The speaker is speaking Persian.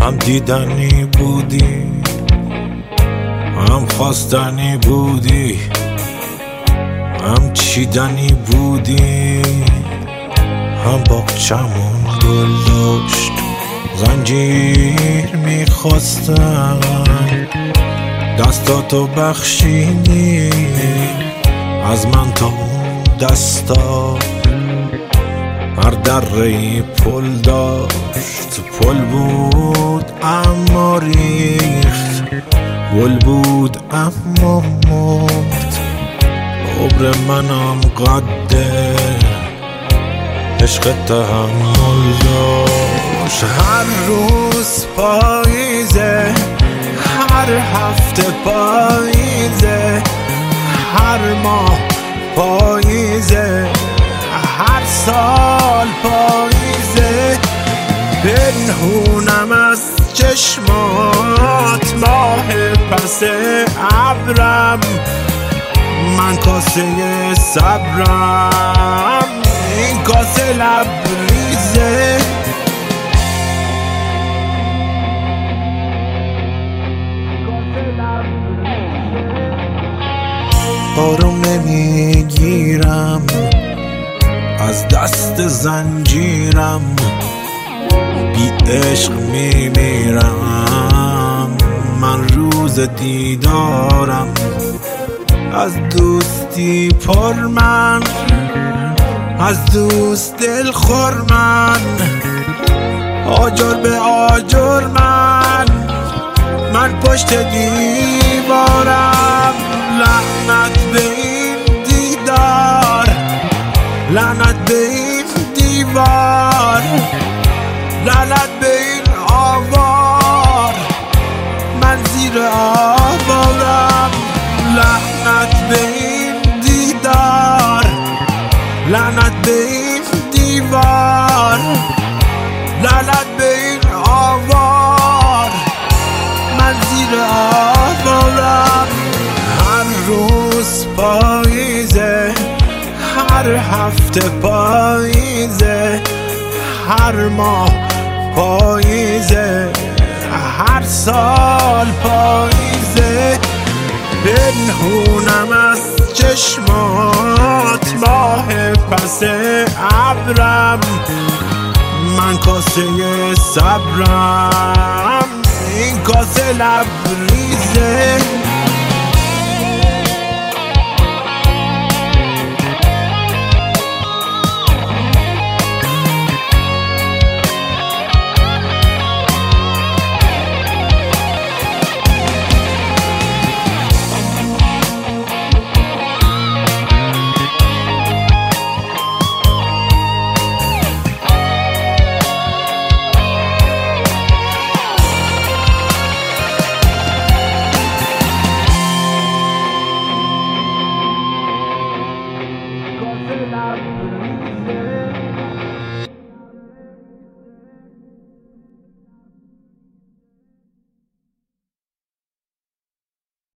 هم دیدنی بودی، هم خواستنی بودی، هم چیدنی بودی، هم باغچمون گل داشت زنجیر میخواستن، دستاتو بخشیدی از من تا اون دستا. هر دره‌ای پل داشت، پل بود اما ریخت، گل بود اما مرد. عمر منم قده عشق تحمل داشت. هر روز پاییزه، هر هفته پاییزه، هر ماه پاییزه، هر سال پاییزه. پنهونم از چشمات ماه پس ابرم، من کاسه صبرم، این کاسه لبریزه. آروم نمیگیرم از دست زنجیرم، بی عشق میمیرم من روز دیدارم. از دوستی پر من، از دوست دل خور من، آجر به آجر من پشت دیوارم. لعنت به این دیدار، لعنت به این دیوار، لعنت به این آوار، من زیر آوارم. لعنت به این دیدار، لعنت به این دیوار، لعنت به این آوار، من زیر آوارم. هر روز پاییزه، هر هفته پاییزه، هر ماه پاییزه، هر سال پاییزه. پنهونم از چشمات ماه پس ابرم، من کاسه صبرم، این کاسه لبریزه. Cause la brise